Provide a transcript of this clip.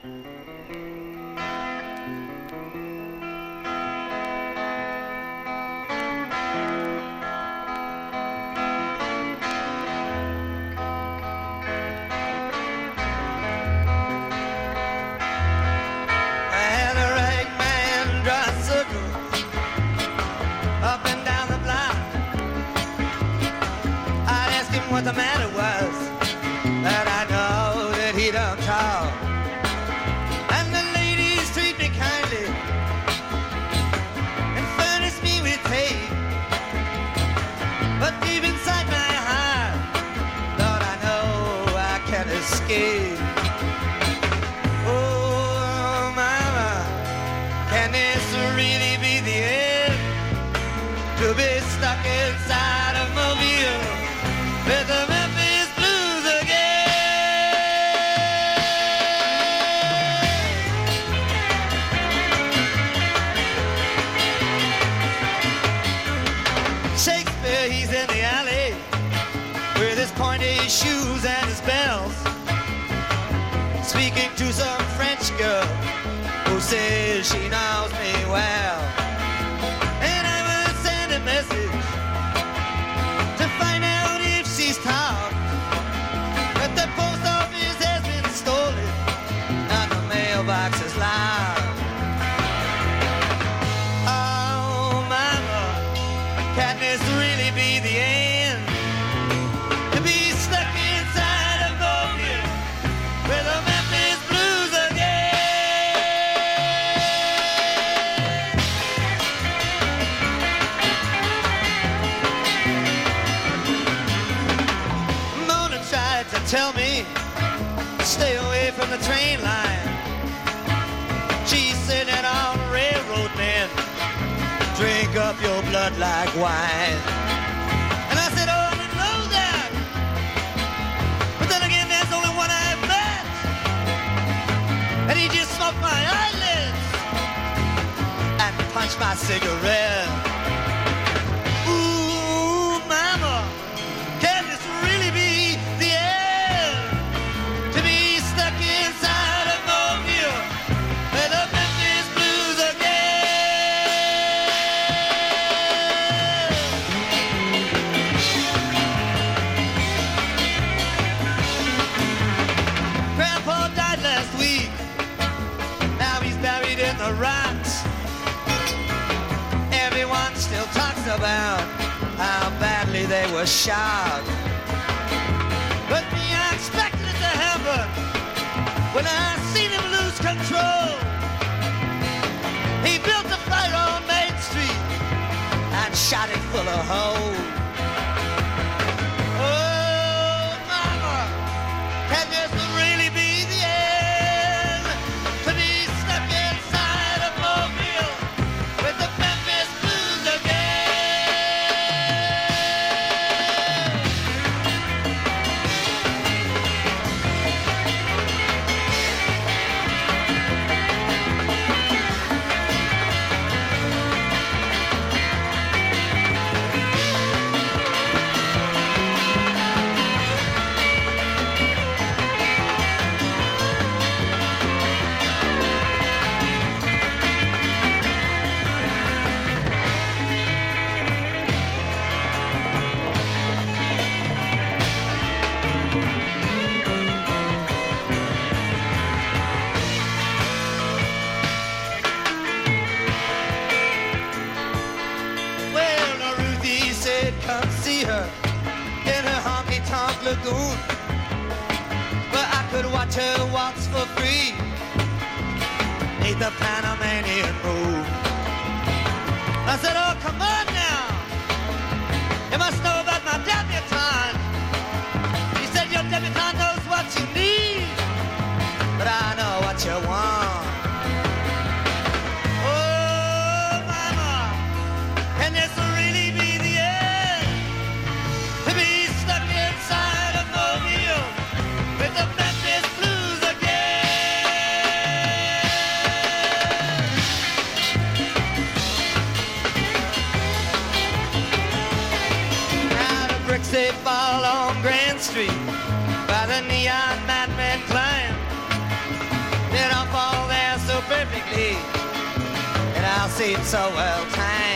What the matter was, but I know that he don't talk. And the ladies treat me kindly and furnish me with hate. But deep inside my heart, Lord, I know I can't escape. Oh, mama, can this really be the end? To be stuck inside of Mobile with the Memphis Blues again. Shakespeare, he's in the alley with his pointy shoes and his bells, speaking to some French girl who says she knows me well. And I will send a message to find out if she's topped, but the post office has been stolen and the mailbox is locked. Oh, mama, can this really be the end? To be stuck inside a Mobile with the Memphis Blues again. Tell me, stay away from the train line. She said that all railroad men drink up your blood like wine. And I said, oh, I didn't know that. But then again, there's only one I've met, and he just smoked my eyelids and punched my cigarette. Ooh, mama, can this really be the end? Inside of Mobile with the Memphis Blues again. Grandpa died last week. Now he's buried in the rocks. Everyone still talks about how badly they were shot. But me, I expected it to happen. When I seen him lose control, he built a fire on Main Street and shot it full of holes. Oh, mama, can this really be the end? To be stuck inside a Mobile with the Memphis Blues again. Come see her in her honky-tonk lagoon, where I could watch her waltz for free neath the Panamanian moon. I said, oh, come on now, you must know about my debutante. She said, your debutante knows what you need, but I know what you want. Oh, mama, can this really be the end? To be stuck inside a Mobile with the Memphis Blues again. Now the bricks they fall on Grand Street by the neon madman climb. Then seemed so well timed.